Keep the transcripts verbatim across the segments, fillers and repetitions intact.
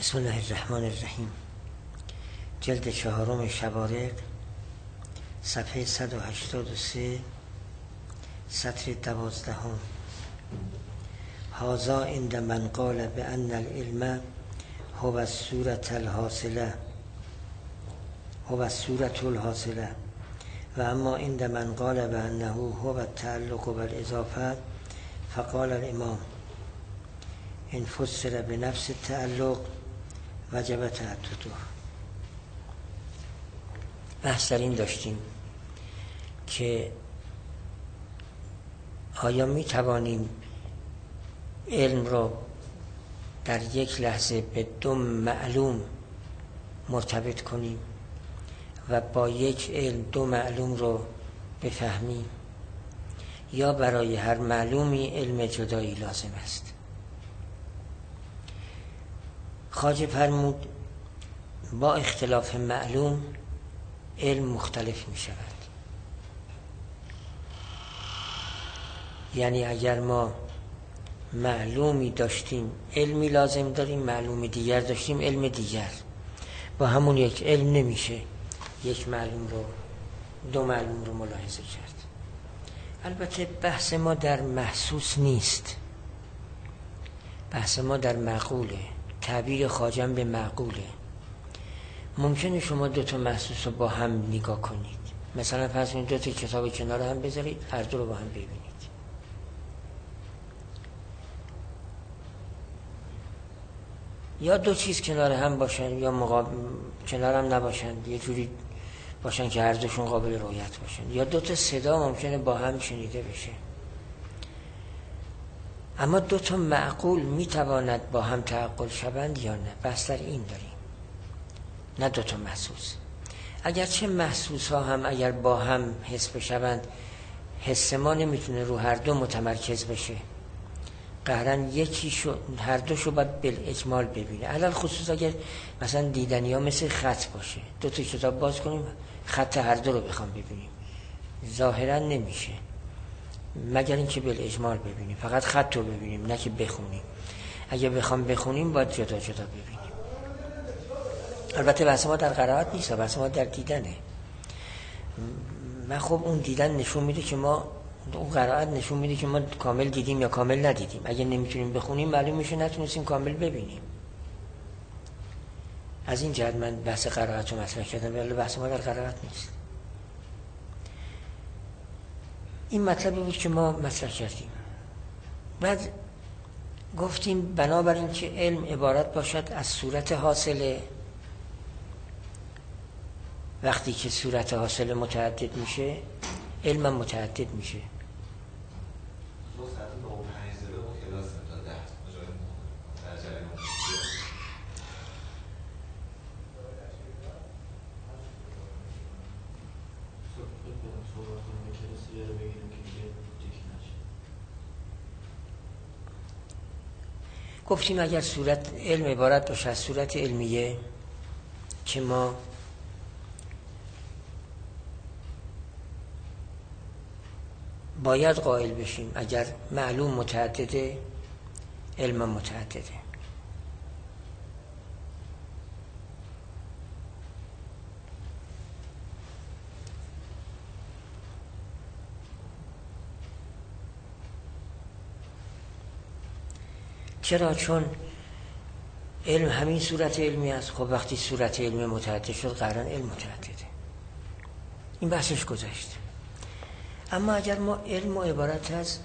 بسم الله الرحمن الرحیم. جلد چهارم شوارق، صفحه صد و هشتاد و سه، سطر دوازدهم. هذا عند من قال بأن العلم هو الصورة الحاصلة هو الصورة الحاصلة و اما عند من قال بأنه هو التعلق والإضافة فقال الامام ان فسر بنفس التعلق وجب تعدده. بحث در این داشتیم که آیا می توانیم علم را در یک لحظه به دو معلوم مرتبط کنیم و با یک علم دو معلوم رو بفهمیم، یا برای هر معلومی علم جدایی لازم است. خواجه فرمود با اختلاف معلوم علم مختلف می شود. یعنی اگر ما معلومی داشتیم علمی لازم داریم، معلوم دیگر داشتیم علم دیگر، با همون یک علم نمیشه یک معلوم رو دو معلوم رو ملاحظه کرد. البته بحث ما در محسوس نیست، بحث ما در معقوله. تعبیر خواجه به معقوله. ممکنه شما دو تا محسوس رو با هم نگاه کنید، مثلا فرض کنید دو تا کتاب کنار هم بذارید، هر دو رو با هم ببینید. یا دو چیز کنار هم باشن یا مقابل کنار هم نباشن، یه جوری باشن که هر دوشون قابل رؤیت باشن. یا دو تا صدا ممکنه با هم شنیده بشه. اما دو تا معقول میتواند با هم تعقل شوند یا نه؟ بحث در این داریم، نه دو تا محسوس. اگرچه محسوس ها هم اگر با هم حس بشوند، حس ما نمیتونه رو هر دو متمرکز بشه، قهرن یکی شو هر دو شو باید بالاجمال ببینه. علل خصوص اگر مثلا دیدنی ها مثل خط باشه، دو تا کتاب باز کنیم خط هر دو رو بخوام ببینیم، ظاهرا نمیشه، مگر اینکه بالاجمال ببینیم، فقط خط رو ببینیم نه که بخونیم. اگه بخوام بخونیم باید جدا جدا ببینیم. البته بحث ما در قرائت نیست، بحث ما در دیدنه. من خب اون دیدن نشون میده که ما، اون قرائت نشون میده که ما کامل دیدیم یا کامل ندیدیم. اگه نمیتونیم بخونیم معلوم میشه نتونستیم کامل ببینیم. از این جهت من بحث قرائت رو مطرح کردم، ولی بحث ما در قرائت نیست. این مطلبی بود که ما مطرح کردیم. بعد گفتیم بنابراین که علم عبارت باشد از صورت حاصله، وقتی که صورت حاصله متعدد میشه علم هم متعدد میشه. گفتیم اگر صورت علم عبارت باشه از صورت علمیه که ما باید قائل بشیم، اگر معلوم متعدده علم متعدده. چرا؟ چون علم همین صورت علمی است. خب وقتی صورت علمی متعدد شد قطعاً علم متعدده. این بحثش گذشت. اما اگر ما علم و عبارت از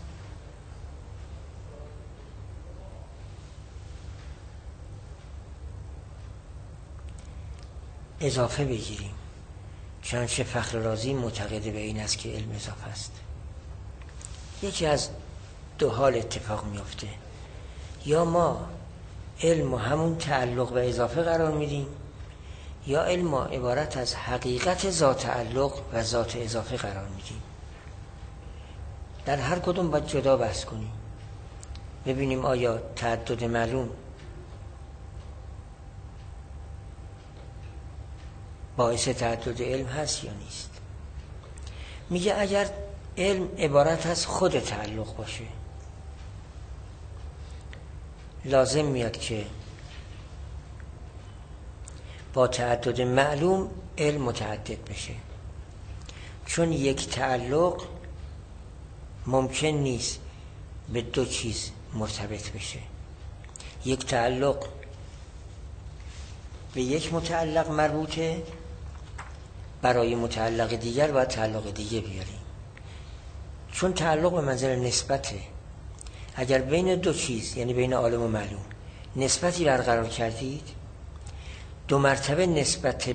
اضافه بگیریم، چنانچه فخر رازی معتقد به این است که علم اضافه است، یکی از دو حال اتفاق میفته: یا ما علم و همون تعلق و اضافه قرار میدیم، یا علم و عبارت از حقیقت ذات تعلق و ذات اضافه قرار میدیم. در هر کدوم باید جدا بحث کنیم، ببینیم آیا تعدد معلوم باعث تعدد علم هست یا نیست. میگه اگر علم عبارت از خود تعلق باشه، لازم میاد که با تعدد معلوم علم متعدد بشه، چون یک تعلق ممکن نیست به دو چیز مرتبط بشه. یک تعلق به یک متعلق مربوطه، برای متعلق دیگر باید تعلق دیگه بیاریم، چون تعلق به منزل نسبته. اگر بین دو چیز یعنی بین عالم و معلوم نسبتی برقرار کردید، دو مرتبه نسبت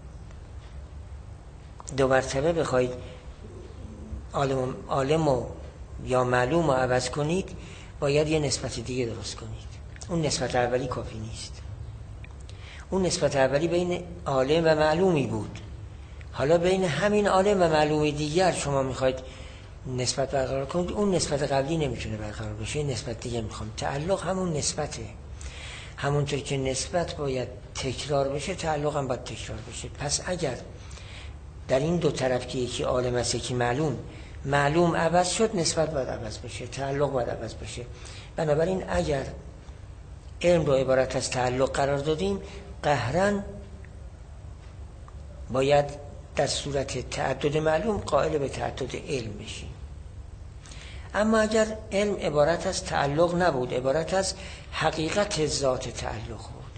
دو مرتبه بخواید عالم, عالم و یا معلوم رو عوض کنید، باید یه نسبت دیگه درست کنید. اون نسبت اولی کافی نیست. اون نسبت اولی بین عالم و معلومی بود، حالا بین همین عالم و معلومی دیگر شما میخواید نسبت برقرار کنید، اون نسبت قبلی نمیتونه برقرار بشه، نسبت دیگه میخوام. تعلق همون نسبته، همونطور که نسبت باید تکرار بشه، تعلق هم باید تکرار بشه. پس اگر در این دو طرف که یکی عالم است یکی معلوم، معلوم عوض شد، نسبت باید عوض بشه، تعلق باید عوض بشه. بنابراین اگر علم رو عبارت از تعلق قرار دادیم، قهرن باید در صورت تعدد معلوم قائل به تعدد علم بشیم. اما اگر علم عبارت از تعلق نبود، عبارت از حقیقت ذات تعلق بود،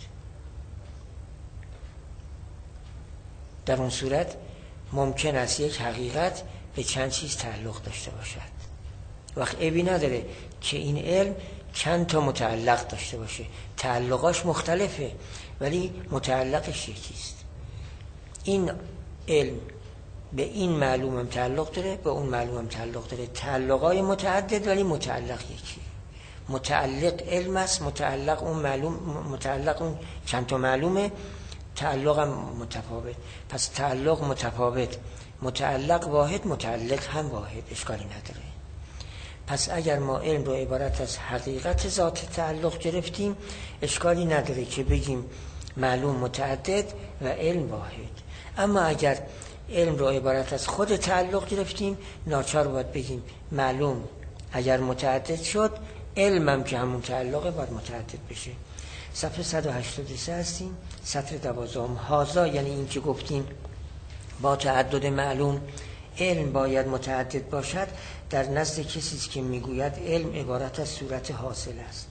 در اون صورت ممکن است یک حقیقت به چند چیز تعلق داشته باشد. وقت عیبی نداره که این علم چند تا متعلق داشته باشه، تعلقاش مختلفه ولی متعلقش یکیست. این علم به این معلوم هم تعلق داره، به اون معلوم هم تعلق داره، تعلقای متعدد ولی متعلق یکی. متعلق علم است، متعلق اون معلوم، متعلق اون چند تا معلومه، تعلق هم متفاوت. پس تعلق متفاوت، متعلق واحد، متعلق هم واحد، اشکالی نداره. پس اگر ما علم رو عبارت از حقیقت ذات تعلق گرفتیم، اشکالی نداره که بگیم معلوم متعدد و علم واحد. اما اگر علم رو عبارت از خود تعلق گرفتیم، ناچار باید بگیم معلوم اگر متعدد شد، علمم که همون تعلقه باید متعدد بشه. صفحه صد و هشتاد و سه هستیم، سطر دوازدهم. هازا یعنی این که گفتیم با تعدد معلوم علم باید متعدد باشد، در نزد کسی که میگوید علم عبارت از صورت حاصل است.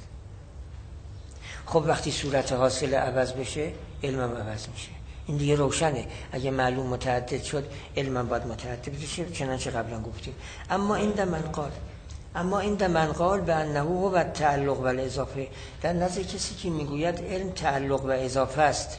خب وقتی صورت حاصل عوض بشه، علمم عوض میشه. این دیگه روشنه، اگه معلوم متعدد شد، علمم باید متعدد بشه، چنانچه قبلا گفتیم. اما این ده منقال اما این ده منقال به انه و تعلق و اضافه، در نزد کسی که میگوید علم تعلق و اضافه است،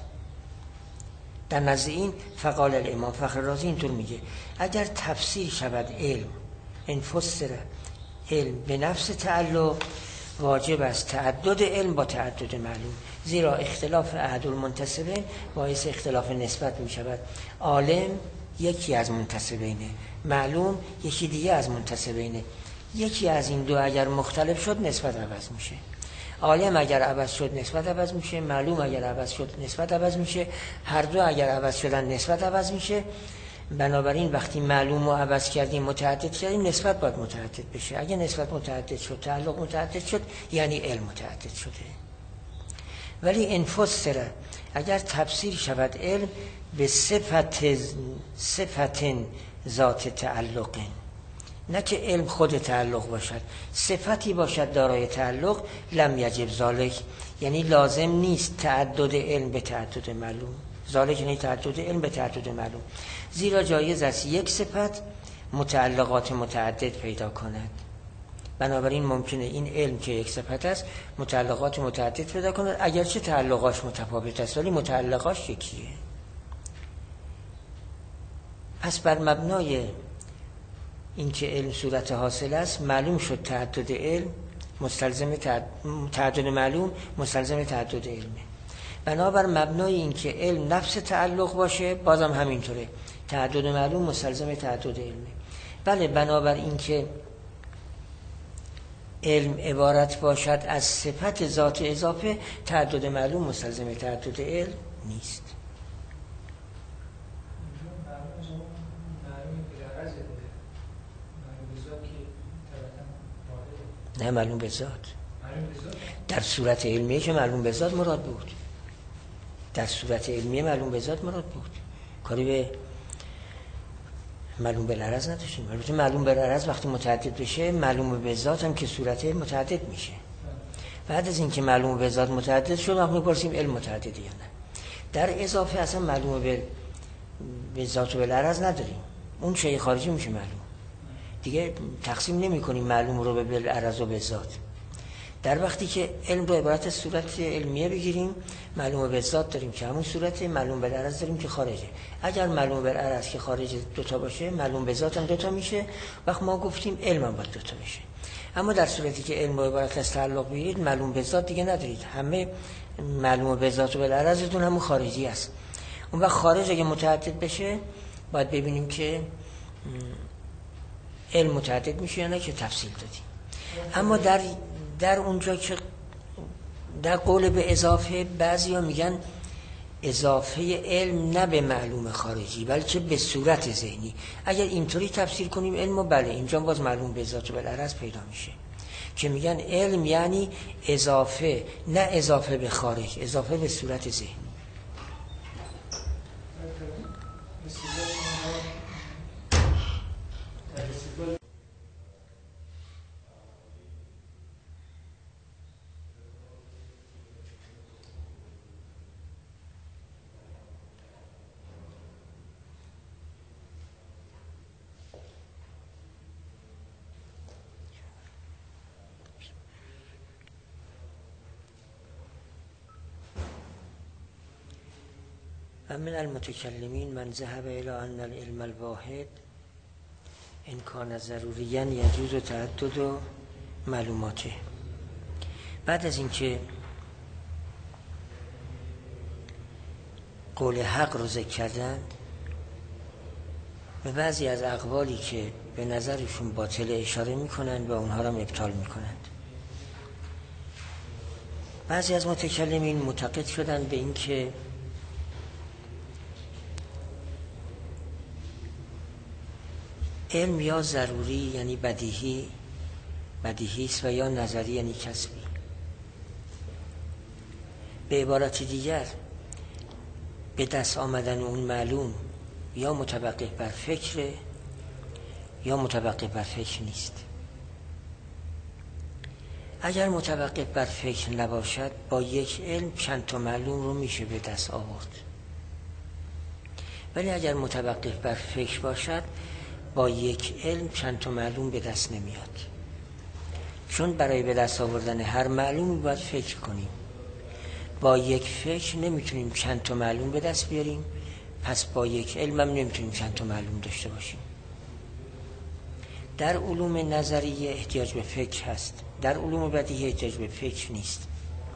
در نزد این فقال الامام فخر رازی اینطور میگه: اگر تفسیر شود علم انفسر علم به نفس تعلق، واجب است تعدد علم با تعدد معلوم، زیرا اختلاف احد المنتسبین باعث اختلاف نسبت می شود. عالم یکی از منتسبینه، معلوم یکی دیگه از منتسبینه. یکی از این دو اگر مختلف شد، نسبت عوض میشه. عالم اگر عوض شد، نسبت عوض میشه. معلوم اگر عوض شد، نسبت عوض میشه. هر دو اگر عوض شدن، نسبت عوض میشه. بنابراین وقتی معلوم رو عوض کردیم، متعدد کردیم، نسبت باید متعدد بشه. اگه نسبت متعدد شد، تعلق متعدد شد، یعنی علم متعدد شده. ولی انفسره، اگر تفسیر شود علم به صفت صفت ذات تعلق، نه که علم خود تعلق باشد، صفتی باشد دارای تعلق، لم یجب ذالک، یعنی لازم نیست تعدد علم به تعدد معلوم. ذالک یعنی تعدد علم به تعدد معلوم، زیرا جایز است یک صفت متعلقات متعدد پیدا کند. بنابراین ممکنه این علم که یک صفت است متعلقات متعدد پیدا کند، اگرچه تعلقاش متفاوت است ولی متعلقاش یکیه. پس بر مبنای اینکه علم صورت حاصل است، معلوم شد تعدد علم مستلزم تعدد معلوم مستلزم تعدد علمه. بنابر مبنای اینکه علم نفس تعلق باشه، بازم همینطوره، تعدد معلوم مستلزم تعدد علمه. بله، بنابر اینکه علم عبارت باشد از صفت ذات اضافه، تعدد معلوم مستلزم تعدد علم نیست. نه، معلوم به ذات. در صورت علمیه که معلوم به ذات مراد بود. در صورت علمیه معلوم به ذات مراد بود، کاری به معلوم به العرض نداشتیم. البته معلوم به العرض وقتی متعدد بشه معلوم به ذات هم که صورت متعدد میشه. بعد از اینکه معلوم به ذات متعدد شد وقت میپرسیم علم متعدد یا نه. در اضافه اصلا معلوم به به ذات و به العرض نداریم، اون شیء خارجی میشه معلوم. دیگه تقسیم نمی کنیم معلوم رو به بالعرض و به ذات. در وقتی که علم رو عبارت از صورت علمیه بگیریم معلوم به ذات داریم که همون صورت، معلوم بالعرض داریم که خارجه. اگر معلوم بالعرض که خارج دوتا باشه معلوم به ذات هم دوتا میشه، وقت ما گفتیم علم هم باید دوتا میشه. اما در صورتی که علم رو عبارت از تعلق بگیرید معلوم به ذات دیگه ندارید، همه معلوم به ذات و بالعرضتون همون خارجی است. اون وقت خارج اگه متعدد بشه باید ببینیم که علم متعدد میشه یا نه که تفصیل دادیم. اما در در اونجا که در قول به اضافه بعضیا میگن اضافه علم نه به معلوم خارجی بلکه به صورت ذهنی. اگر اینطوری تفسیر کنیم علمو بله اینجا باز معلوم به ذات و بالعرض پیدا میشه که میگن علم یعنی اضافه، نه اضافه به خارج، اضافه به صورت ذهنی. و من المتکلمین من ذهب الى ان العلم الواحد ان کان ضروریا یجوز تعدد معلوماته. بعد از اینکه قول حق رو ذکر کردند به بعضی از اقوالی که به نظرشون باطل اشاره میکنند و اونها را ابطال میکنند. بعضی از متکلمین معتقد شدند به این که علم یا ضروری یعنی بدیهی بدیهی است و یا نظری یعنی کسبی. به عبارت دیگر به دست آمدن اون معلوم یا متوقف بر فکر یا متوقف بر فکر نیست. اگر متوقف بر فکر نباشد با یک علم چند تا معلوم رو میشه به دست آورد، ولی اگر متوقف بر فکر باشد با یک علم چند تا معلوم به دست نمیاد، چون برای به دست آوردن هر معلومی باید فکر کنیم. با یک فکر نمیتونیم چند تا معلوم به دست بیاریم، پس با یک علم هم نمیتونیم چند تا معلوم داشته باشیم. در علوم نظریه احتیاج به فکر هست، در علوم بدیهی احتیاج به فکر نیست.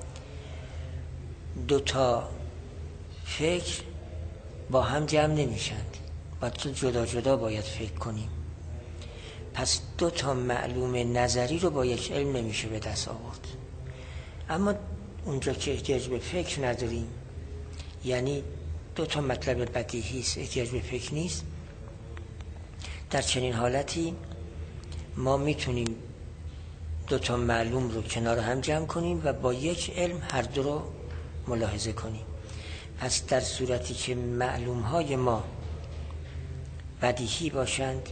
دو تا فکر با هم جمع نمیشند، باید جدا جدا باید فکر کنیم. پس دو تا معلوم نظری رو با یک علم نمیشه به دست آورد. اما اونجا که احتیاج به فکر نداریم، یعنی دو تا مطلب بدیهی است احتیاج به فکر نیست، در چنین حالتی ما میتونیم دو تا معلوم رو کنار هم جمع کنیم و با یک علم هر دو رو ملاحظه کنیم. پس در صورتی که معلوم های ما بدیهی باشند،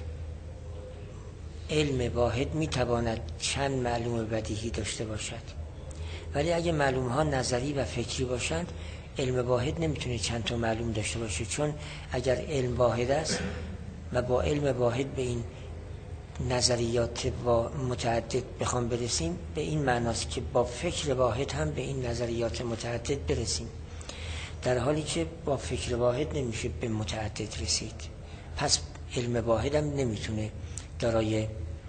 علم واحد میتواند چند معلوم بدیهی داشته باشد. ولی اگه معلوم ها نظری و فکری باشند، علم واحد نمیتونه چند تا معلوم داشته باشه، چون اگر علم واحد است و با علم واحد به این نظریات با متعدد بخوام برسیم، به این معناست که با فکر واحد هم به این نظریات متعدد برسیم، در حالی که با فکر واحد نمیشه به متعدد رسید. پس علم واحد هم نمیتونه دارای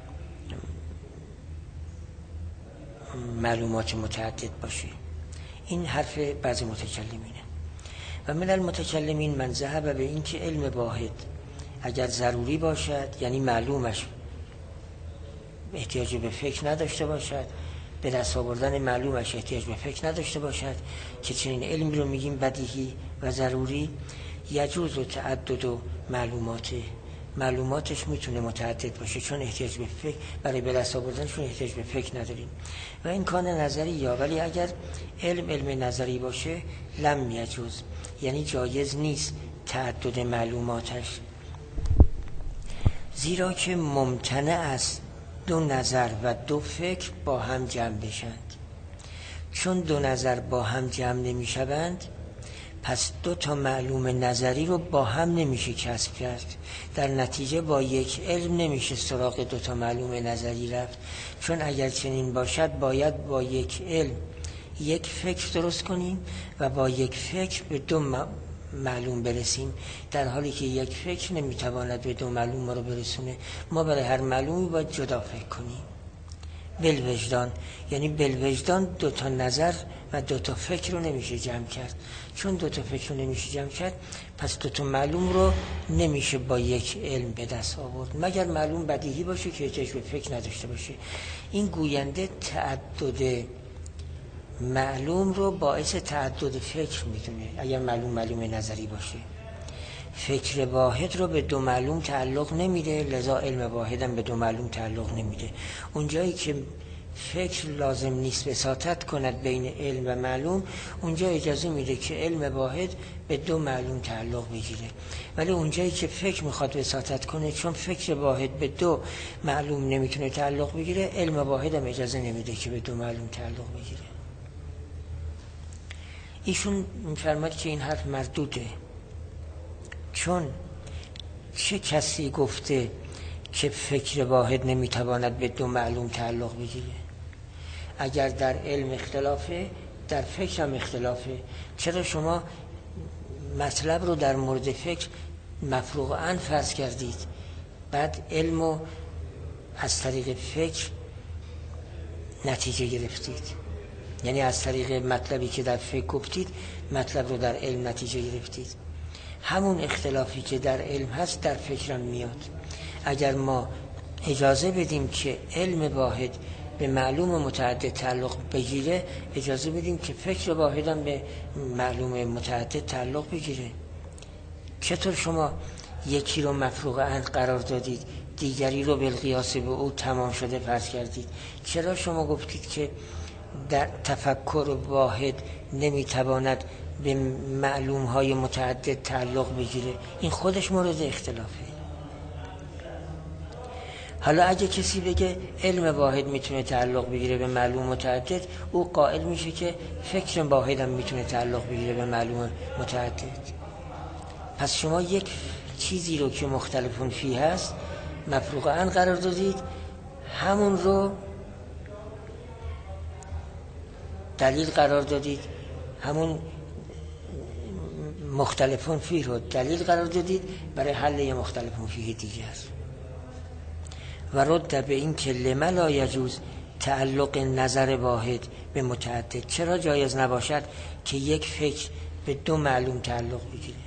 معلومات متعدد باشه. این حرف بعضی متکلمینه. و من المتکلمین من ذهب به این که علم واحد اگر ضروری باشد، یعنی معلومش احتیاج به فکر نداشته باشد، به دست آوردن معلومش احتیاج به فکر نداشته باشد، که چنین علمی رو میگیم بدیهی و ضروری، یجوز و تعدد و معلومات، معلوماتش میتونه متعدد باشه، چون احتیاج به فکر برای به دست آوردنشون احتیاج به فکر نداریم و این کان نظری یا. ولی اگر علم علم نظری باشه لم یجوز، یعنی جایز نیست تعدد معلوماتش، زیرا که ممتنع است دو نظر و دو فکر با هم جمع بشند. چون دو نظر با هم جمع نمی شوند، پس دو تا معلوم نظری رو با هم نمیشه کسب کرد. در نتیجه با یک علم نمیشه سراغ دو تا معلوم نظری رفت، چون اگر چنین باشد باید با یک علم یک فکر درست کنیم و با یک فکر به دو معلوم برسیم، در حالی که یک فکر نمیتواند به دو معلوم ما رو برسونه. ما برای هر معلومی باید جدا فکر کنیم. بالوجدان، یعنی بالوجدان دو تا نظر و دو تا فکر رو نمیشه جمع کرد. چون دو تا فکر رو نمیشه جمع کرد، پس دو تا معلوم رو نمیشه با یک علم به دست آورد، مگر معلوم بدیهی باشه که احتیاج به فکر نداشته باشه. این گوینده تعدد معلوم رو باعث تعدد فکر میدونه اگر معلوم معلوم نظری باشه. فکر واحد رو به دو معلوم تعلق نمیده، لذا علم واحد هم به دو معلوم تعلق نمیده. اونجایی که فکر لازم نیست وساطت کند بین علم و معلوم، اونجا اجازه میده که علم واحد به دو معلوم تعلق بگیره. ولی اونجایی که فکر میخواد وساطت کنه، چون فکر واحد به دو معلوم نمیتونه تعلق بگیره، علم واحد هم اجازه نمیده که به دو معلوم تعلق بگیره. ایشون میفرماد که این حرف مردوده، چون چه کسی گفته که فکر واحد نمیتواند به دو معلوم تعلق بگیره؟ اگر در علم اختلافه، در فکر هم اختلافه. چرا شما مطلب رو در مورد فکر مفروغاً فرض کردید، بعد علم رو از طریق فکر نتیجه گرفتید؟ یعنی از طریق مطلبی که در فکر گفتید مطلب رو در علم نتیجه گرفتید. همون اختلافی که در علم هست در فکرم میاد. اگر ما اجازه بدیم که علم واحد به معلوم متعدد تعلق بگیره، اجازه بدیم که فکر واحد هم به معلوم متعدد تعلق بگیره. چطور شما یکی رو مفروغاً قرار دادید، دیگری رو بالقیاس به او تمام شده فرض کردید؟ چرا شما گفتید که در تفکر واحد نمیتواند به معلوم های متعدد تعلق بگیره؟ این خودش مورد اختلافه. حالا اگه کسی بگه علم واحد میتونه تعلق بگیره به معلوم متعدد، او قائل میشه که فکر واحد هم میتونه تعلق بگیره به معلوم متعدد. پس شما یک چیزی رو که مختلفون فیه هست مفروغاً قرار دادید، همون رو دلیل قرار دادید، همون مختلفون فیه رو دلیل قرار دادید برای حل یه مختلفون فیه دیگر. و رد به این که لما لا یجوز تعلق نظر واحد به متعدد، چرا جایز نباشد که یک فکر به دو معلوم تعلق بگیره؟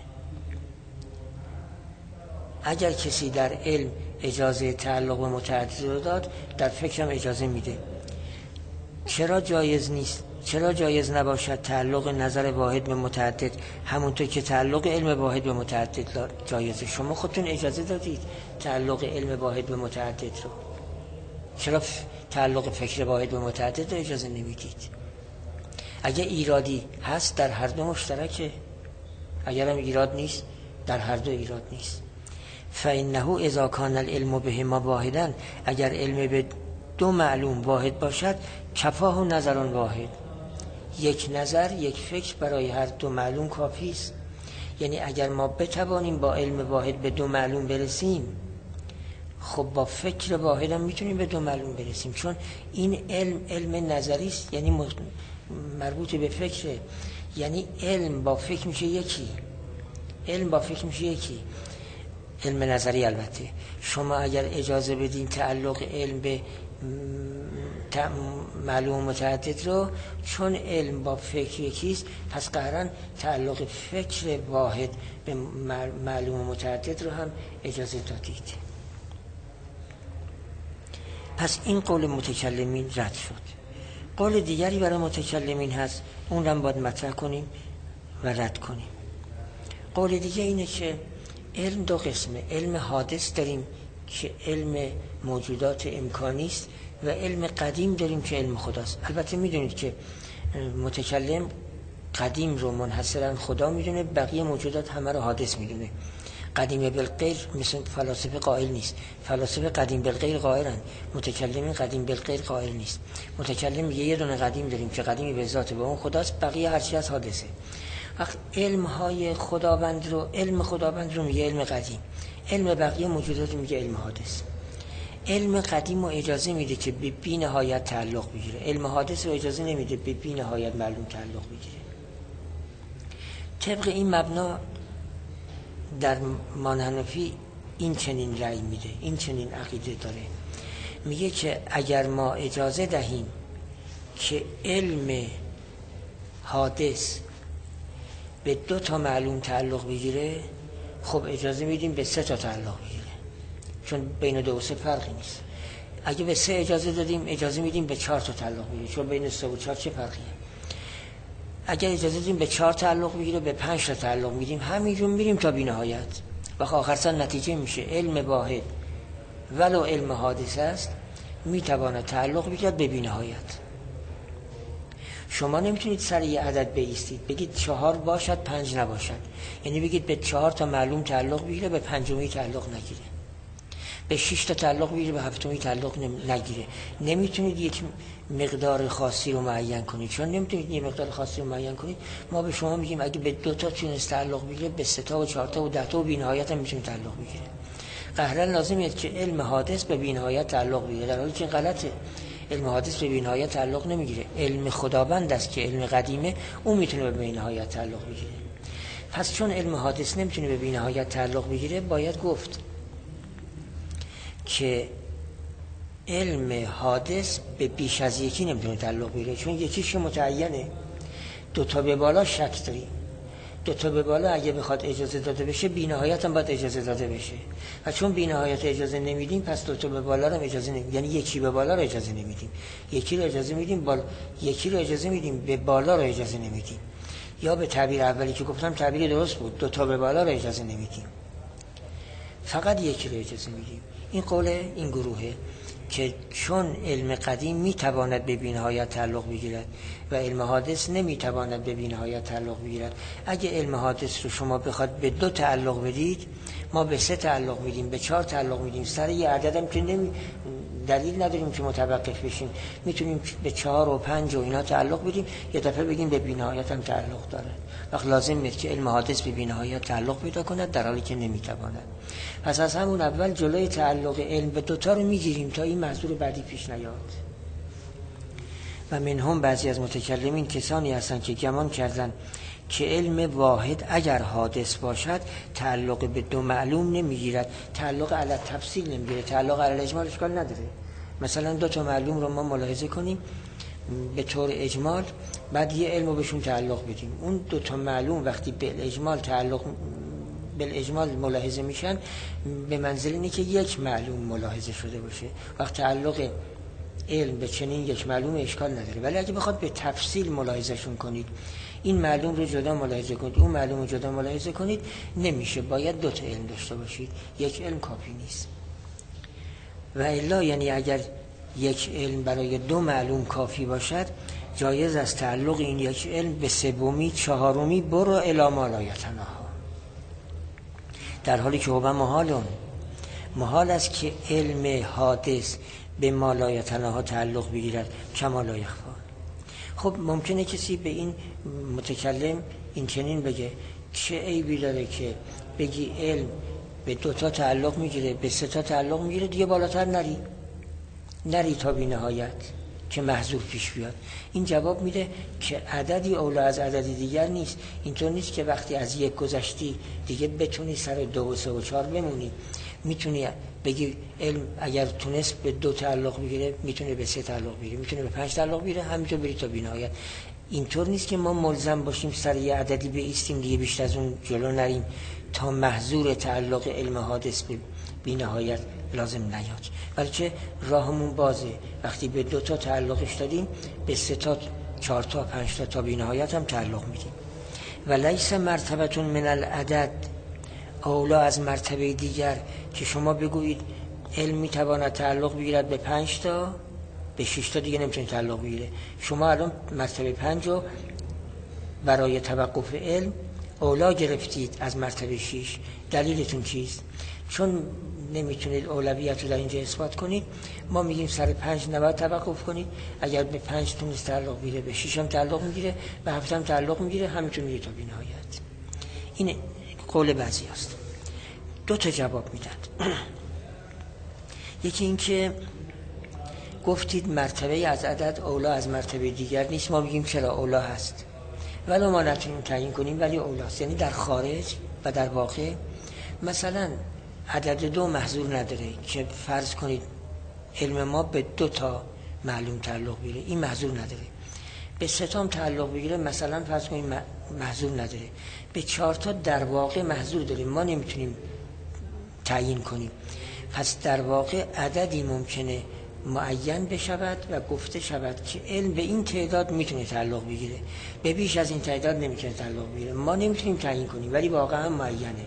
اگر کسی در علم اجازه تعلق به متعدد رو داد، در فکر هم اجازه میده. چرا جایز نیست؟ چرا جایز نباشد تعلق نظر واحد به متعدد همونطور که تعلق علم واحد به متعدد جایزه؟ شما خودتون اجازه دادید تعلق علم واحد به متعدد رو، چرا تعلق فکر واحد به متعدد رو اجازه نمیدید؟ اگه ایرادی هست در هر دو مشترکه، اگر هم ایراد نیست در هر دو ایراد نیست. فإنه اذا كان العلم بهما واحدا، اگر علم به دو معلوم واحد باشد، کفاه نظر واحد، یک نظر یک فکر برای هر دو معلوم کافی است. یعنی اگر ما بتوانیم با علم واحد به دو معلوم برسیم، خب با فکر واحد هم میتونیم به دو معلوم برسیم، چون این علم علم نظری است، یعنی مربوط به فکره. یعنی علم با فکر میشه یکی، علم با فکر میشه یکی، علم نظری. البته شما اگر اجازه بدین تعلق علم به معلوم متعدد رو، چون علم با فکر یکیست، پس قهرن تعلق فکر واحد به معلوم متعدد رو هم اجازه دادید. پس این قول متکلمین رد شد. قول دیگری برای متکلمین هست، اون رو هم باید مطرح کنیم و رد کنیم. قول دیگه اینه که علم دو قسمه، علم حادث داریم که علم موجودات امکانی است و علم قدیم داریم که علم خداست. البته میدونید که متکلم قدیم رو منحصرا خدا میدونه، بقیه موجودات همه رو حادث میدونه. قدیم بالغیر مثل فلاسفه قائل نیست، فلاسفه قدیم بالغیر قائلن، متکلمین قدیم بالغیر قائل نیست. متکلم میگه یه دونه قدیم داریم که قدیمی به ذات به اون خداست، بقیه هرچی از حادثه. وقت علم های خداوند رو، علم خداوند رو میگه علم قدیم، علم بقیه موجودات میگه علم حادث. علم قدیم رو اجازه میده که به بی نهایت تعلق بگیره، علم حادث رو اجازه نمیده به بی نهایت معلوم تعلق بگیره. طبق این مبنا در مانحنفی این چنین رأی میده، این چنین عقیده داره، میگه که اگر ما اجازه دهیم که علم حادث به دو تا معلوم تعلق بگیره، خب اجازه میدیم به سه تا تعلق بگیره، چون بین دو و سه فرقی نیست. اگه به سه اجازه دادیم اجازه میدیم به چهار تا تعلق بگیره، چون بین سه و چهار چه فرقیه. اگر اجازه دادیم به چهار تعلق بگیره، به پنج تا تعلق میدیم، همینجور میریم تا بی نهایت. و آخر سر نتیجه میشه علم واحد ولو علم حادث است میتواند تعلق بگیرد به بی نهایت. شما نمیتونید سر یه عدد بایستید بگید چهار باشد پنج نباشد، یعنی بگید به چهار تا معلوم تعلق بگیره به پنجمی تعلق نگیره، به شش تا تعلق بگیره به هفتمی تعلق نگیره. نمیتونید یک مقدار خاصی رو معین کنید، چون نمیتونید یک مقدار خاصی رو معین کنید. ما به شما میگیم اگه به دو تا تونست تعلق بگیره، به سه تا و چهار تا و ده تا و بی نهایت هم میتونه تعلق بگیره. قهرا لازمیه که علم حادث به بی نهایت تعلق بگیره، در حالی که غلطه. علم حادث به بی نهایت تعلق نمیگیره، علم خداوند است که علم قدیمه، اون میتونه به بی نهایت تعلق بگیره. پس چون علم حادث نمیتونه به بی نهایت تعلق بگیره، باید گفت که علم حادث به بیش از یکی نمیتونه تعلق بگیره، چون یکیش متعینه. دو تا به بالا شک داری، دو تا به بالا اگه بخواد اجازه داده بشه بی نهایت هم باید اجازه داده بشه، و چون بی نهایت اجازه نمیدیم پس دو تا به بالا رو اجازه نمیدیم، یعنی یکی به بالا رو اجازه نمیدیم، یکی رو اجازه میدیم بالا، یکی رو اجازه میدیم به بالا رو اجازه نمیدیم. یا به تعبیر اولی که گفتم تعبیر درست بود، دو تا به بالا رو اجازه نمیدیم، فقط یکی رو اجازه میدیم. این قول این گروهه که چون علم قدیم میتواند به بی نهایت تعلق بگیرد و علم حادث نمیتواند به بی نهایت تعلق بگیرد. اگه علم حادث رو شما بخواد به دو تعلق بدید، ما به سه تعلق میدیم، به چهار تعلق میدیم، سر یه عددم که نمی دلیل نداریم که متوقف بشیم، میتونیم به چهار و پنج و اینا تعلق بدیم، یه دفعه بگیم به بی نهایت هم تعلق داره. وقت لازم میاد که علم حادث به بی نهایت تعلق پیدا کند، در حالی که نمیتواند. پس از همون اول جلوی تعلق علم به دوتا رو میگیریم تا این منظور بعدی پیش نیاد. و منهم بعضی از متکلمین کسانی هستند که گمان کردند که علم واحد اگر حادث باشد تعلق به دو معلوم نمیگیرد، تعلق علی تفصیل نمیگیره، تعلق علی اجمال اشکال نداره. مثلا دو تا معلوم رو ما ملاحظه کنیم به طور اجمال، بعد یه علم رو بهشون تعلق بدیم. اون دو تا معلوم وقتی به اجمال تعلق بالاجمال ملاحظه میشن، به منزله اینه که یک معلوم ملاحظه شده باشه. وقت تعلق علم به چنین یک معلوم اشکال نداره. ولی اگه بخواد به تفصیل ملاحظهشون کنید، این معلوم رو جدا ملاحظه کنید، اون معلوم رو جدا ملاحظه کنید، نمیشه. باید دو تا علم داشته باشید، یک علم کافی نیست. و الا یعنی اگر یک علم برای دو معلوم کافی باشد، جایز است تعلق این یک علم به سومی چهارمی برو الی ما لا یتناهی، در حالی که هو محالون، محال است که علم حادث به ما لا یتناهی تعلق بگیرد کما لا یخفی. خب ممکنه کسی به این متکلم این چنین بگه چه عیبی داره که بگی علم به دو تا تعلق میگیره، به سه تا تعلق میگیره، دیگه بالاتر نری نری تا بی نهایت که محذور پیش بیاد. این جواب میده که عددی اولا از عددی دیگر نیست. اینطور نیست که وقتی از یک گذشتی دیگه بتونی سر دو و سه و چهار بمونی. میتونی بگی علم اگر تونست به دو تعلق بگیره میتونه به سه تعلق بگیره، میتونه به پنج تعلق بگیره، همینطور بری تا بی نهایت. اینطور نیست که ما ملزم باشیم سر یه عددی بایستیم دیگه بیشتر از اون جلو نریم تا محذور تعلق علم حادث به بی نهایت لازم نیاد. بلکه راهمون بازه، وقتی به دو تا تعلقش دادیم به سه تا، چهار تا، پنج تا تا بی نهایت هم تعلق میدیم. و لیس مرتبتون من العدد اولا از مرتبه دیگر که شما بگویید علم میتواند تعلق بگیرد به پنج تا، به شش تا دیگه نمیتونه تعلق بگیره. شما الان مرتبه پنج رو برای توقف علم اولا گرفتید از مرتبه شش. دلیلتون چیست؟ چون نمیتونید اولویت رو در اینجا اثبات کنید، ما میگیم سر پنج نباید توقف کنید. اگر به پنج تونست تعلق بگیره، به شش هم تعلق میگیره، به هفت هم تعلق میگیره، همینطور میگه تا بی‌نهایت. این قول بعضی هست. دو تا جواب میدن. یکی این که گفتید مرتبه از عدد اولا از مرتبه دیگر نیست. ما میگیم چرا اولا هست، ولی ما نتونیم تعیین کنیم، ولی اولاست. یعنی در خارج و در واقع مثلا عدد دو محظور نداره که فرض کنید علم ما به دو تا معلوم تعلق بگیره، این محظور نداره. به سه تا تعلق بگیره مثلا فرض کنید محظور نداره. به چهار تا در واقع محظور داره، ما نمیتونیم تعیین کنیم. پس در واقع عددی ممکنه معین بشود و گفته شود که علم به این تعداد میتونه تعلق بگیره، به بیش از این تعداد نمیتونه تعلق بگیره. ما نمیتونیم تعیین کنیم، ولی واقعا معینه.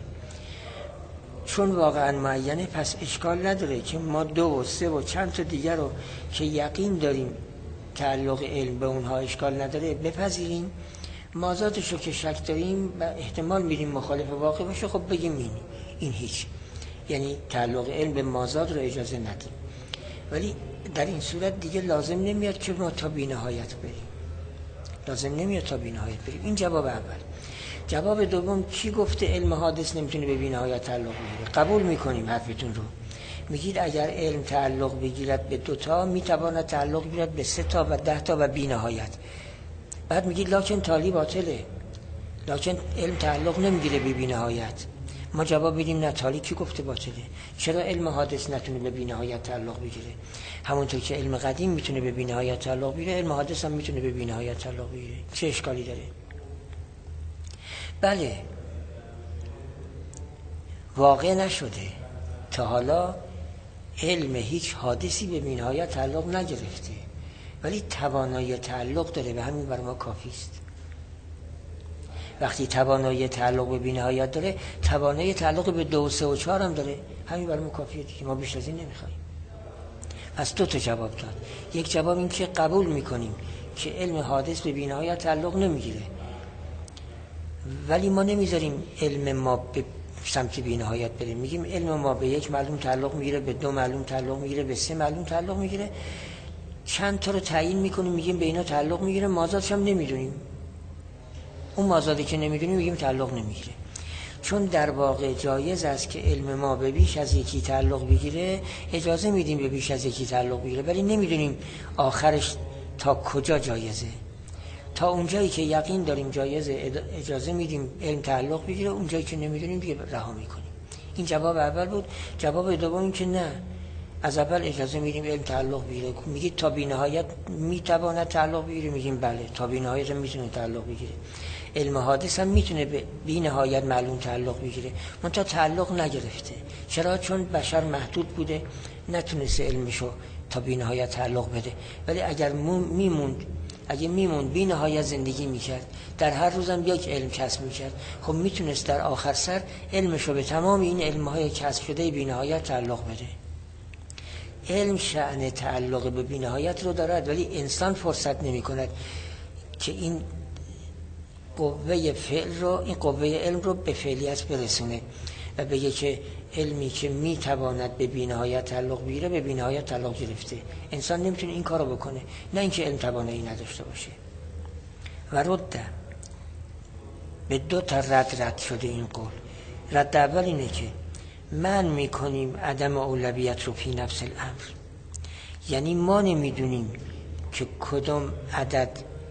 چون واقعا معینه پس اشکال نداره که ما دو و سه و چند تا دیگر رو که یقین داریم تعلق علم به اونها اشکال نداره بپذیریم. مازادش رو که شک داریم و احتمال میریم مخالف واقع باشه، خب بگیم این این هیچ، یعنی تعلق علم به مازاد رو اجازه ندیم. ولی در این صورت دیگه لازم نمیاد که ما تا بی‌نهایت بریم، لازم نمیاد تا بی‌نهایت بریم. این جواب اول. جواب دوم، کی گفته علم حادث نمیتونه به بی‌نهایت تعلق بگیره؟ قبول میکنیم حرفتون رو. میگید اگر علم تعلق بگیرد به دو تا، میتواند تعلق بگیرد به سه تا و ده تا و بی‌نهایت. بعد میگید لکن تالی باطله، لکن علم تعلق نمیگیره به بی‌نهایت. ما جواب بدیم نه، تالی کی گفته باطله؟ چرا علم حادث نتونه به بی‌نهایت تعلق بگیره؟ همونطور که علم قدیم میتونه به بی‌نهایت تعلق بگیره، علم حادث هم میتونه به بی‌نهایت تعلق بگیره. چه اشکالی داره؟ بله، واقع نشده تا حالا علم هیچ حادثی به بی‌نهایت تعلق نگرفته، ولی توانایی تعلق داره و همین برای ما کافی است. وقتی توانایی تعلق به بی‌نهایت داره، توانایی تعلق به دو و سه و چهار هم داره، همین برای ما کافیه دیگه، ما بیش از این نمیخوایم. پس دو تا جواب داد. یک جواب این که قبول میکنیم که علم حادث به بی‌نهایت تعلق نمیگیره، ولی ما نمیذاریم علم ما به سمت بی‌نهایت بریم. میگیم علم ما به یک معلوم تعلق میگیره، به دو معلوم تعلق میگیره، به سه معلوم تعلق میگیره. چند تا رو تعیین میکنیم، میگیم به اینا تعلق میگیره، مازادش هم نمیدونیم. اون مازادی که نمیدونیم میگیم تعلق نمیگیره. چون در واقع جایز است که علم ما به بیش از یکی تعلق بگیره، اجازه میدیم به بیش از یکی تعلق بگیره، ولی نمیدونیم آخرش تا کجا جایزه. تا اونجایی که یقین داریم جایزه اجازه میدیم علم تعلق بگیره، اونجایی که نمیدونیم دیگه رها میکنیم. این جواب اول بود. جواب دوم این که نه، از اول اجازه میدیم علم تعلق بگیره. میگید تا بی‌نهایت میتواند تعلق بگیره، میگیم بله تا بی‌نهایت میتونه تعلق بگیره. علم حادث هم میتونه به بی‌نهایت معلوم تعلق بگیره، منتها تعلق نگرفته. چرا؟ چون بشر محدود بوده، نتونسته علمشو تا بی‌نهایت تعلق بده. ولی اگر میموند اگه میموند بی‌نهایت زندگی میکرد، در هر روزم یک علم کسب میکرد، خب میتونست در آخر سر علمشو به تمام این علمهای کسب شده بی‌نهایت تعلق بده. علم شأن تعلق به بی‌نهایت رو دارد، ولی انسان فرصت نمی کند که این قوه فعل رو، این قوه علم رو به فعلیت برسونه و بگه که علمی که میتواند به بی‌نهایت تعلق بگیره به بی‌نهایت تعلق گرفته. انسان نمیتونه این کارو بکنه، نه اینکه علم توانایی نداشته باشه. و رد به دو تا رد رد شده این قول. رد اول اینه که من میکنیم عدم اولویت رو فی نفس الامر، یعنی ما نمیدونیم که کدام عدد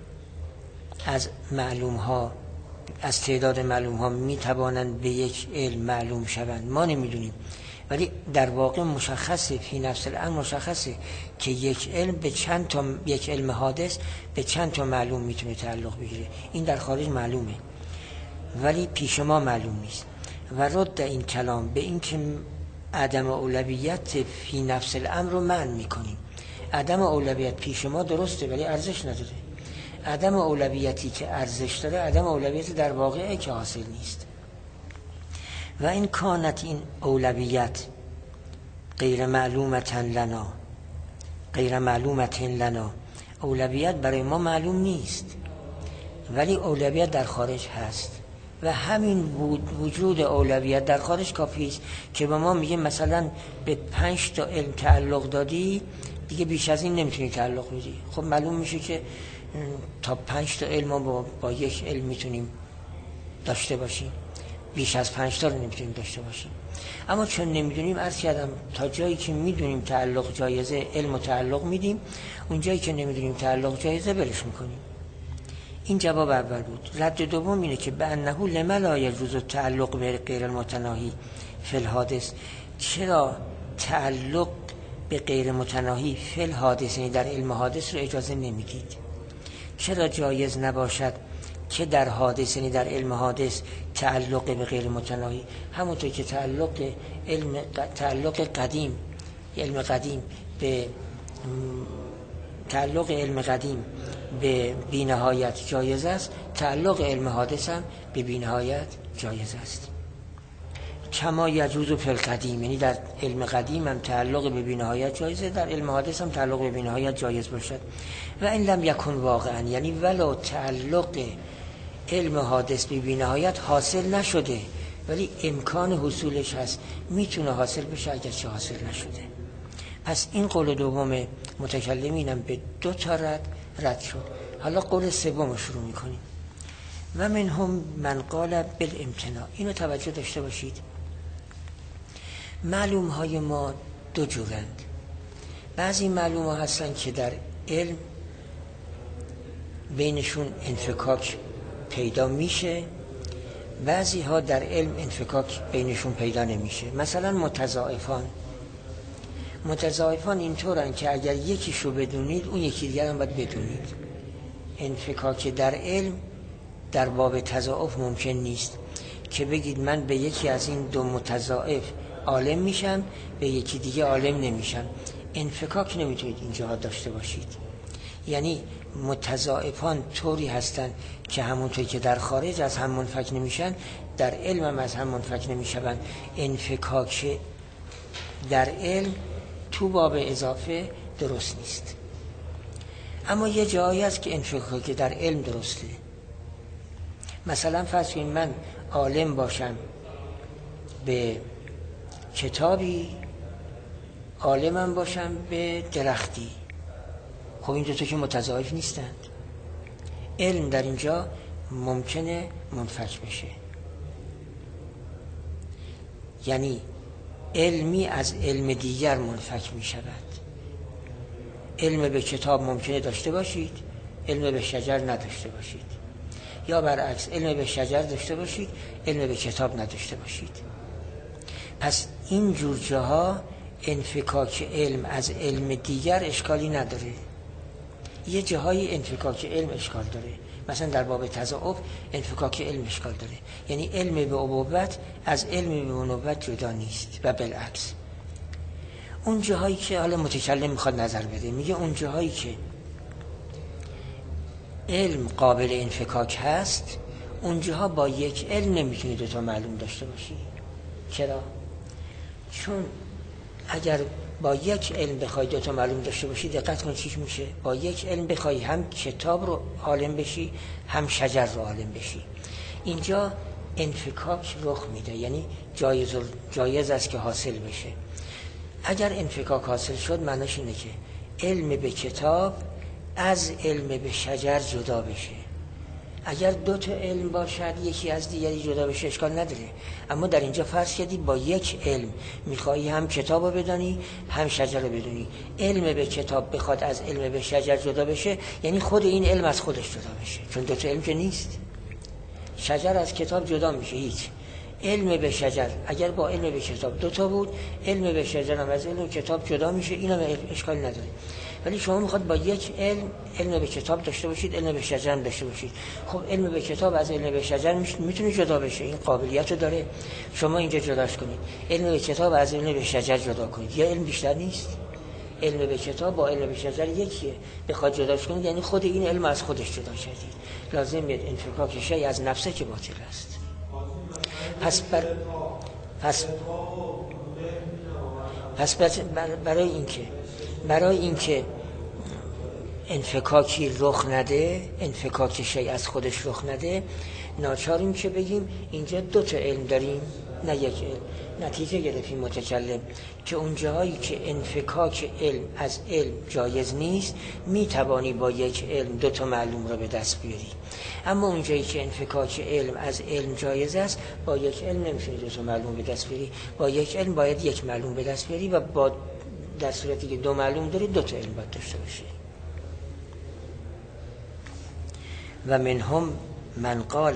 از معلوم ها، از تعداد معلوم ها میتوانند به یک علم معلوم شوند، ما نمیدونیم. ولی در واقع مشخصه، فی نفس الامر مشخصه که یک علم به چند تا، یک علم حادث به چند تا معلوم میتونه تعلق بگیره. این در خارج معلومه ولی پیش ما معلوم نیست. و رد این کلام به این که عدم اولویت فی نفس الامر رو منع میکنیم. عدم اولویت پیش ما درسته ولی ارزش نداره. عدم اولویتی که ارزش داره، عدم اولویت در واقع که حاصل نیست. و این کانت این اولویت غیر معلومتن لنا غیر معلومتن لنا اولویت برای ما معلوم نیست، ولی اولویت در خارج هست و همین وجود اولویت در خارج کافی است که به ما میگه مثلا به پنج تا علم تعلق دادی، دیگه بیش از این نمیتونی تعلق بدی. خب معلوم میشه که تا پنج تا علم ما با, با یک علم میتونیم داشته باشیم، بیش از پنج تا رو نمیتونیم داشته باشیم. اما چون نمیدونیم، عرض کردم تا جایی که میدونیم تعلق جایزه علم و تعلق میدیم، اون جایی که نمیدونیم تعلق جایزه بلش میکنیم. این جواب اول بود. رد دوم اینه که به انه لما لا یجوز تعلق به غیر المتناهی فی الحادث، چرا تعلق به غیر متناهی فی الحادث یعنی در علم حادث رو اجازه نمیدید؟ چرا جایز نباشد که در حادث یعنی در علم حادث تعلق به غیر متناهی، همونطور که تعلق علم تعلق قدیم علم قدیم به تعلق علم قدیم به بی‌نهایت جایز است، تعلق علم حادث هم به بی‌نهایت جایز است. کما یجوز فی القدیم، یعنی در علم قدیم هم تعلق به بی‌نهایت جایزه، در علم حادث هم تعلق به بی‌نهایت جایز باشد. و این لم یکن واقعا، یعنی ولو تعلق علم حادث به بی‌نهایت حاصل نشده، ولی امکان حصولش هست، میتونه حاصل بشه اگر چه حاصل نشده. پس این قول دوم متکلمینم به دو تا رد رد شد. حالا قول سوم رو شروع میکنیم. و منهم من قال بالامتناع. اینو توجه داشته باشید، معلوم های ما دو جورند. بعضی معلوم ها هستن که در علم بینشون انفکاک پیدا میشه، بعضی ها در علم انفکاک بینشون پیدا نمیشه. مثلا متضاعفان متضاعفان اینطورن که اگر یکیشو بدونید اون یکی دیگر هم باید بدونید. انفکاک در علم در باب تضاعف ممکن نیست که بگید من به یکی از این دو متضاعف عالم میشم، به یکی دیگه عالم نمیشم. انفکاک نمیتونید اینجا داشته باشید. یعنی متضاعفان طوری هستن که همونطوری که در خارج از هم منفک نمیشن، در علم هم از هم منفک نمیشن. انفکاک در علم تو باب اضافه درست نیست. اما یه جایی هست که انفکاک در علم درسته. مثلا فرض کنید من عالم باشم به کتابی، عالمم باشم به درختی. خب این دو تا که متضاعف نیستند. علم در اینجا ممکنه منفک بشه، یعنی علمی از علم دیگر منفک می شود. علم به کتاب ممکنه داشته باشید، علم به شجر نداشته باشید، یا برعکس علم به شجر داشته باشید، علم به کتاب نداشته باشید. پس این جور جاها انفکاک علم از علم دیگر اشکالی نداره. یه جاهای انفکاک علم اشکال داره، مثلا در باب تضاعف انفکاک علم اشکال داره، یعنی علم به ابوت از علم به بنوت جدا نیست و بالعکس. اون جاهایی که حالا متکلم میخواد نظر بده، میگه اون جاهایی که علم قابل انفکاک هست، اونجاها با یک علم نمیتونی دوتا معلوم داشته باشی. چرا؟ چون اگر با یک علم بخوای دوتا معلوم داشته باشی، دقت کن چیش میشه. با یک علم بخوای هم کتاب رو عالم بشی، هم شجر رو عالم بشی. اینجا انفکاک رخ میده، یعنی جایز, جایز است که حاصل بشه. اگر انفکاک حاصل شد معناش اینه که علم به کتاب از علم به شجر جدا بشه. اگر دو تا علم باشد یکی از دیگری جدا بشه اشکال نداره، اما در اینجا فرض کردی با یک علم میخوایی هم کتاب رو بدانی هم شجر رو بدونی. علم به کتاب بخواد از علم به شجر جدا بشه، یعنی خود این علم از خودش جدا بشه، چون دو تا علم که نیست. شجر از کتاب جدا میشه، هیچ. علم به شجر اگر با علم به کتاب دو تا بود، علم به شجر هم از علم کتاب جدا میشه، این هم اشکال نداره. ولی شما میخواد با یک علم علم به کتاب داشته باشید، علم به شجر هم داشته باشید. خب علم به کتاب از علم به شجر میتونه جدا بشه، این قابلیت رو داره. شما اینجا جداش کنید، علم به کتاب از علم به شجر جدا کنید، یه علم بیشتر نیست. علم به کتاب با علم به شجر یکیه، بخواد جداش کنید یعنی خود این علم از خودش جدا شدید. لازم میاد انفکاک شیء از نفسه که باطل است. پس بر پس پس برای اینکه برای اینکه انفکاکی رخ نده، انفکاک شیء از خودش رخ نده، ناچاریم که بگیم اینجا دو تا علم داریم نه یک علم. نتیجه گرفتیم متکلم که اون جایی که انفکاک علم از علم جایز نیست میتوانی با یک علم دو تا معلوم را به دست بیاری، اما اون جایی که انفکاک علم از علم جایز است با یک علم نمیتونی دو تا معلوم به دست بیاری، با یک علم باید یک معلوم به دست بیاری و با در صورتی که دو معلوم داری دو تا علم باید داشته باشی. و منهم من قال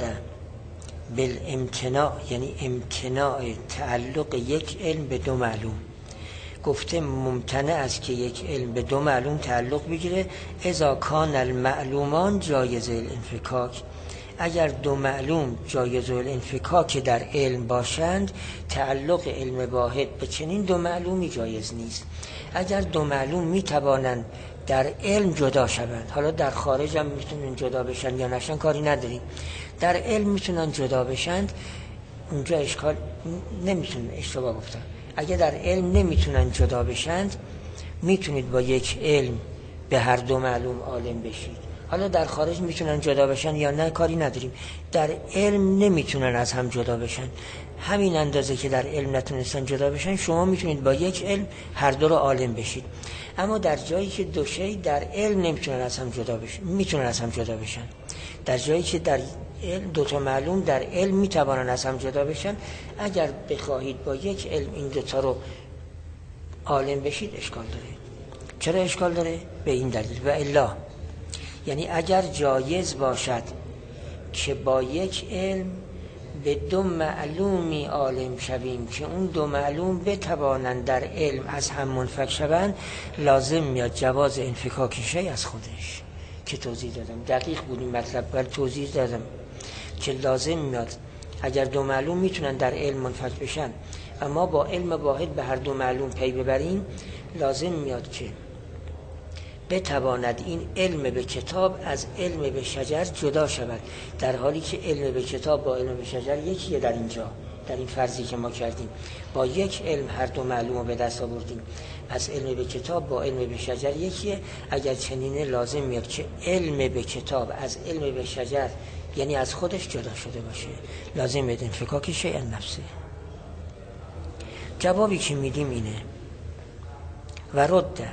بالامتناع، یعنی امتناع تعلق یک علم به دو معلوم، گفته ممتنع است که یک علم به دو معلوم تعلق بگیره اذا کان المعلومان جایز الانفکاک، اگر دو معلوم جایز الانفکاک در علم باشند تعلق علم واحد به چنین دو معلومی جایز نیست. اگر دو معلوم میتوانند در علم جدا شوند، حالا در خارج هم میتونن جدا بشن یا نشن کاری نداریم، در علم میتونن جدا بشند، اونجا اشکال نمیتونن، اشتباه گفتم، اگه در علم نمیتونن جدا بشند میتونید با یک علم به هر دو معلوم عالم بشید. حالا در خارج میتونن جدا بشن یا نه کاری نداریم، در علم نمیتونن از هم جدا بشن، همین اندازه که در علم نتونستن جدا بشن شما میتونید با یک علم هر دو رو عالم بشید. اما در جایی که دو شی در علم نمیتونن از هم جدا بشن، میتونن از هم جدا بشن، در جایی که در علم دو تا معلوم در علم میتوانن از هم جدا بشن، اگر بخواهید با یک علم این دو تا رو عالم بشید اشکال داره. چرا اشکال داره؟ به این دلیل و الا، یعنی اگر جایز باشد که با یک علم به دو معلومی عالم شویم که اون دو معلوم بتوانند در علم از هم منفک شوند، لازم میاد جواز انفکاک شیء از خودش که توضیح دادم، دقیق بود این مطلب ولی توضیح دادم که لازم میاد اگر دو معلوم میتونن در علم منفک بشن اما با علم واحد به هر دو معلوم پی ببریم، لازم میاد که بتواند این علم به کتاب از علم به شجر جدا شود، در حالی که علم به کتاب با علم به شجر یکیه. در اینجا در این فرضی که ما کردیم با یک علم هر دو معلوم رو به دست آوردیم، پس علم به کتاب با علم به شجر یکیه. اگر چنینه لازم میاد که علم به کتاب از علم به شجر یعنی از خودش جدا شده باشه، لازم میاد انفکاک شیء نفسه. جوابی که میدیم اینه و رده،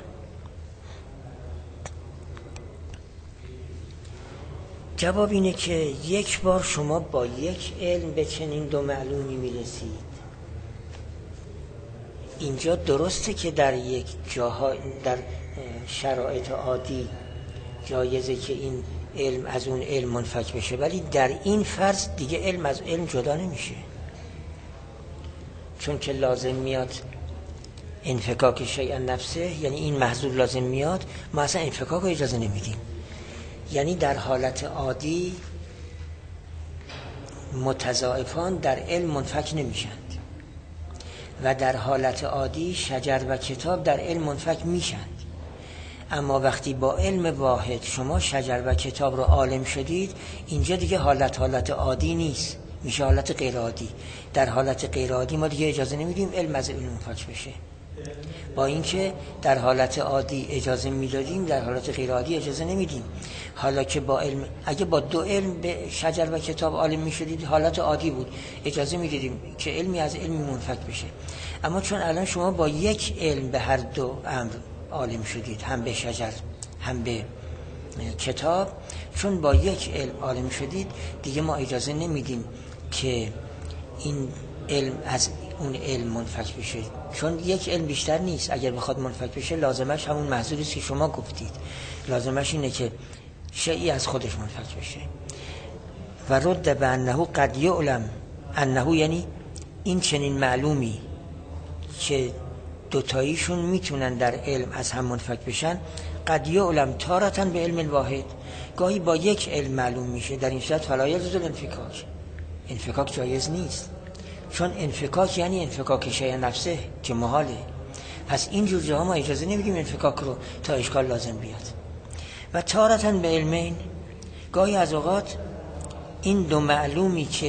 جواب اینه که یک بار شما با یک علم به چنین دو معلومی میرسید، اینجا درسته که در یک جاها در شرایط عادی جایزه که این علم از اون علم منفک بشه، ولی در این فرض دیگه علم از علم جدا نمیشه، چون که لازم میاد انفکاک شیء نفسه، یعنی این محذور لازم میاد، ما اصلا انفکاک رو اجازه نمیدیم. یعنی در حالت عادی متضاعفان در علم منفک نمیشند و در حالت عادی شجر و کتاب در علم منفک میشند، اما وقتی با علم واحد شما شجر و کتاب رو عالم شدید، اینجا دیگه حالت حالت عادی نیست، میشه حالت غیر عادی. در حالت غیر عادی ما دیگه اجازه نمیدیم علم از علم منفک بشه، با اینکه در حالت عادی اجازه میدادیم در حالت غیر عادی اجازه نمیدیم. حالا که با علم، اگه با دو علم به شجر و کتاب عالم میشدید حالت عادی بود، اجازه میدادیم که علمی از علمی منفک بشه، اما چون الان شما با یک علم به هر دو امر عالم شدید، هم به شجر هم به کتاب، چون با یک علم عالم شدید دیگه ما اجازه نمیدیم که این علم از اون علم منفک بشه، چون یک علم بیشتر نیست. اگر بخواد منفک بشه لازمش همون محذوری است که شما گفتید، لازمش اینه که شیئی از خودش منفک بشه. و رد به انه قد یعلم انه، یعنی این چنین معلومی که دوتاییشون میتونن در علم از هم منفک بشن، قد یعلم تارتن به علم واحد، گاهی با یک علم معلوم میشه، در این صورت فلا یجوز الانفکاک، انفکاک جایز نیست، چون انفکاک یعنی انفکاک شیء نفسه که محاله. پس این جور جاها ما اجازه نمیدیم انفکاک رو تا اشکال لازم بیاد. و تارتن به علمین، گاهی از اوقات این دو معلومی که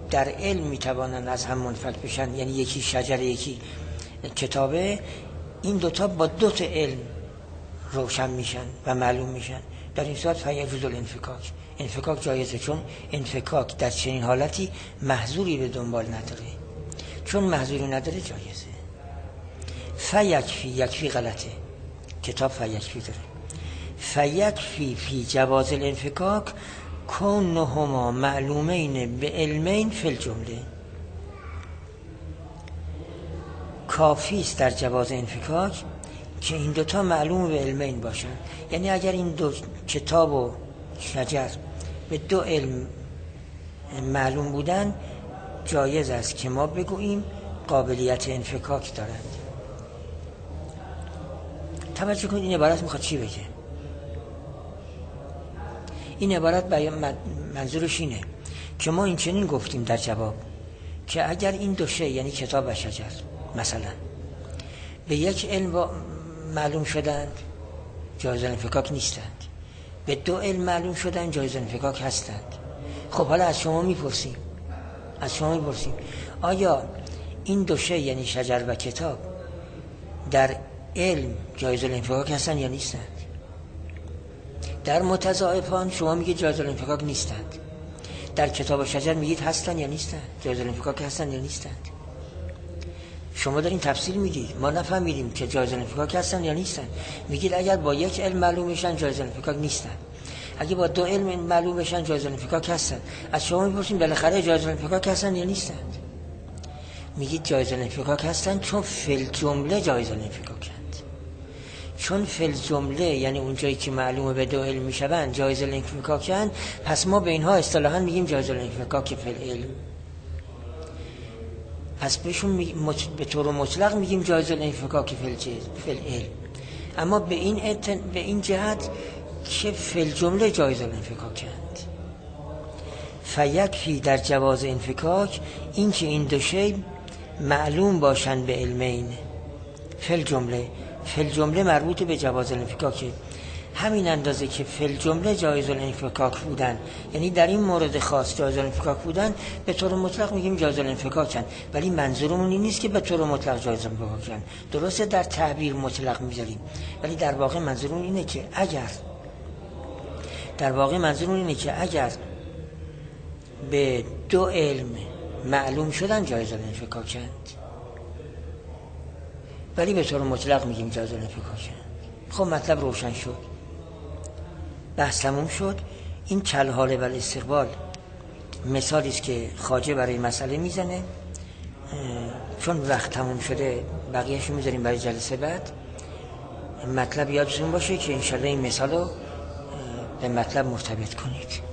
در علم میتوانند از هم منفک بشن، یعنی یکی شجر یکی کتابه، این دوتا با دو تا علم روشن میشن و معلوم میشن. در این صورت فیجوز الانفکاک، انفکاک جایزه، چون انفکاک در چنین حالتی محظوری به دنبال نداره، چون محظوری نداره جایزه. فیکفی، یکفی غلطه، کتاب فیکفی داره. فیکفی فی جواز الانفکاک کونهما معلومین به علمین فی الجمله. کافی است در جواز انفکاک که این دوتا معلوم به علمین باشن، یعنی اگر این دو کتاب و شجر به دو علم معلوم بودن، جایز است که ما بگوییم قابلیت انفکاک دارند. توجه کنید این عبارت میخواد چی بگه. این عبارت منظورش اینه که ما این چنین گفتیم در جواب که اگر این دو شی، یعنی کتاب و شجر مثلا، به یک علم معلوم شدند، جایز الانفکاک نیستند. به دو علم معلوم شدند، جایز الانفکاک هستند. خب حالا از شما میپرسیم از شما میپرسیم آیا این دو شی، یعنی شجر و کتاب، در علم جایز الانفکاک هستند یا نیستند؟ در متضاعفان شما میگید جایز الانفکاک نیستند، در کتاب و شجر میگید هستند یا نیستند؟ جایز الانفکاک هستند یا نیستند؟ شما دارین تفسیر میگید، ما نفهمیدیم که جایز الانفکاک هستند یا نیستند. میگید اگر با یک علم معلوم بشن جایز الانفکاک نیستند، اگه با دو علم معلوم بشن جایز الانفکاک هستند. از شما میپرسیم بالاخره جایز الانفکاک هستند یا نیستند؟ میگید جایز الانفکاک هستند چون فی الجمله جایز الانفکاکند. چون فی الجمله یعنی اون جایی که معلومه به دو علم میشوند جایز الانفکاکند، پس ما به اینها اصطلاحاً میگیم جایز الانفکاک فی العلم. پس بهشون مط... به طور مطلق میگیم جایز الانفکاک فی العلم، اما به این اتن... به این جهت که فی الجمله جایز الانفکاکند. فیکفی در جواز انفکاک این که این دو شی معلوم باشند به علمین فی الجمله. فی الجمله مربوط به جواز الانفکاکه، همین اندازه که فی الجمله جایز الانفکاک بودن، یعنی در این مورد خاص جایز الانفکاک بودن، به طور مطلق میگیم جایز الانفکاکن. ولی منظورمون این نیست که به طور مطلق جایز الانفکاکن، درسته در تعبیر مطلق میذاریم، ولی در واقع منظورمون اینه که اگر در واقع منظورمون اینه که اگر به دو علم معلوم شدن جایز الانفکاکند، ولی به طور مطلق میگیم جایز الانفکاکند. خب مطلب روشن شد، بحث تموم شد. این کلحاله و الاستقبال مثالی است که خواجه برای مسئله میزنه، چون وقت تموم شده بقیه‌شو میذاریم برای جلسه بعد. مطلب یادتون باشه که انشالله این مثال رو به مطلب مرتبط کنید.